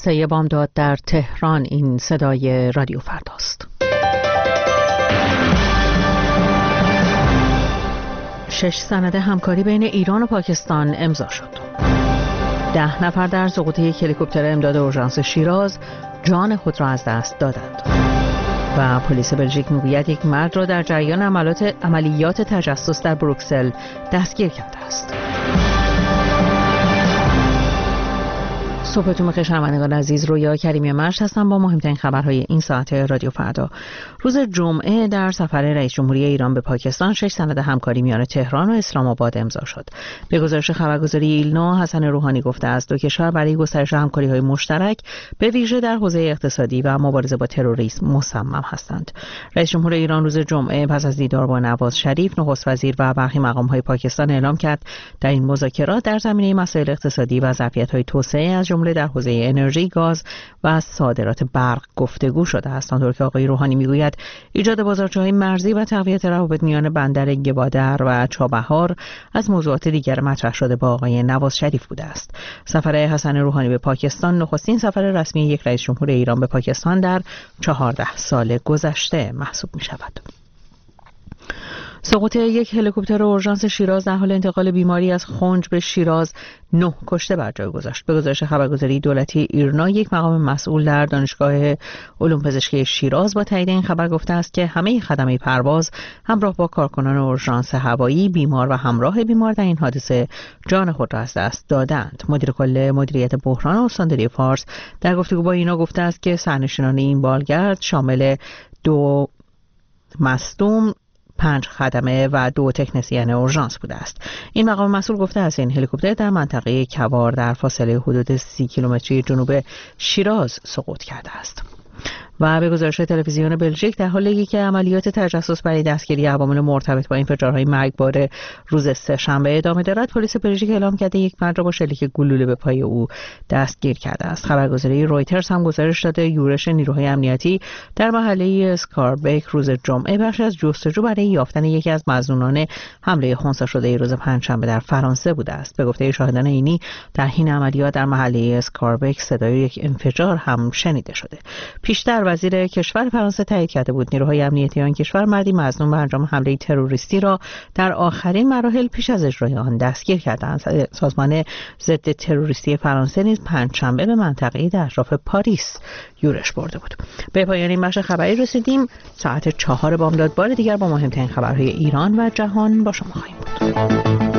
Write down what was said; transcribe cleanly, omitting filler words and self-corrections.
3 بامداد در تهران. این صدای رادیو فرداست. 6 سند همکاری بین ایران و پاکستان امضا شد. 10 نفر در سقوط یک هلیکوپتر امداد اورژانس شیراز جان خود را از دست دادند. و پلیس بلژیک میگوید یک مرد را در جریان عملیات تجسس در بروکسل دستگیر کرده است. صبحتون بخیر شنوندگان عزیز، رویا کریمی مرش هستم با مهمترین خبرهای این ساعت رادیو فردا. روز جمعه در سفر رئیس جمهوری ایران به پاکستان 6 سند همکاری میان تهران و اسلام آباد امضا شد. به گزارش خبرگزاری ایلنا، حسن روحانی گفته است دو کشور برای گسترش همکاری‌های مشترک به ویژه در حوزه اقتصادی و مبارزه با تروریسم مصمم هستند. رئیس جمهور ایران روز جمعه پس از دیدار با نواز شریف، نخست وزیر و برخی مقام‌های پاکستان اعلام کرد در این مذاکرات در زمینه مسائل اقتصادی و ظرفیت‌های توسعه از جمله در حوزه انرژی، گاز و صادرات برق گفتگو شده است. آنطور که آقای روحانی میگوید ایجاد بازارچه‌های مرزی و تقویت روابط میان بندر گوادر و چابهار از موضوعات دیگر مطرح شده با آقای نواز شریف بوده است. سفر حسن روحانی به پاکستان نخستین سفر رسمی یک رئیس جمهور ایران به پاکستان در 14 سال گذشته محسوب می شود. سقوط یک هلیکوپتر اورژانس شیراز در حال انتقال بیماری از خنج به شیراز 9 کشته بر جای گذاشت. به گزارش خبرگزاری دولتی ایرنا، یک مقام مسئول در دانشگاه علوم پزشکی شیراز با تایید این خبر گفته است که همه خدمه پرواز همراه با کارکنان اورژانس هوایی، بیمار و همراه بیمار در این حادثه جان خود را از دست دادند. مدیر کل مدیریت بحران استانداری فارس در گفتگو با اینا گفته است که سرنشینان این بالگرد شامل 2 مصدوم، 5 خدمه و 2 تکنسین اورژانس بوده است. این مقام مسئول گفته است این هلیکوپتر در منطقه کوار در فاصله حدود 30 کیلومتری جنوب شیراز سقوط کرده است. و به گزارش تلویزیون بلژیک در حالی که عملیات تجسس برای دستگیری عوامل مرتبط با انفجارهای مرگبار روز سه‌شنبه ادامه دارد، پلیس بلژیک اعلام کرده یک مرد را با شلیک گلوله به پای او دستگیر کرده است. خبرگزاری رویترز هم گزارش داده یورش نیروهای امنیتی در محله اسکاربک روز جمعه بخشی از جستجو برای یافتن یکی از مظنونان حمله خنثی شده روز پنجشنبه در فرانسه بوده است. به گفته شاهدان عینی در حین عملیات در محله اسکاربک صدای یک انفجار هم شنیده شده. پیشتر وزیر کشور فرانسه تایید کرده بود نیروهای امنیتی آن کشور مردی مظنون به انجام حمله تروریستی را در آخرین مراحل پیش از اجرای آن دستگیر کردند. سازمان ضد تروریستی فرانسه نیز پنجشنبه به منطقه‌ای در اطراف پاریس یورش برده بود. به پایان این بخش خبری رسیدیم. ساعت 4 بامداد بار دیگر با مهمترین خبرهای ایران و جهان با شما خواهیم بود.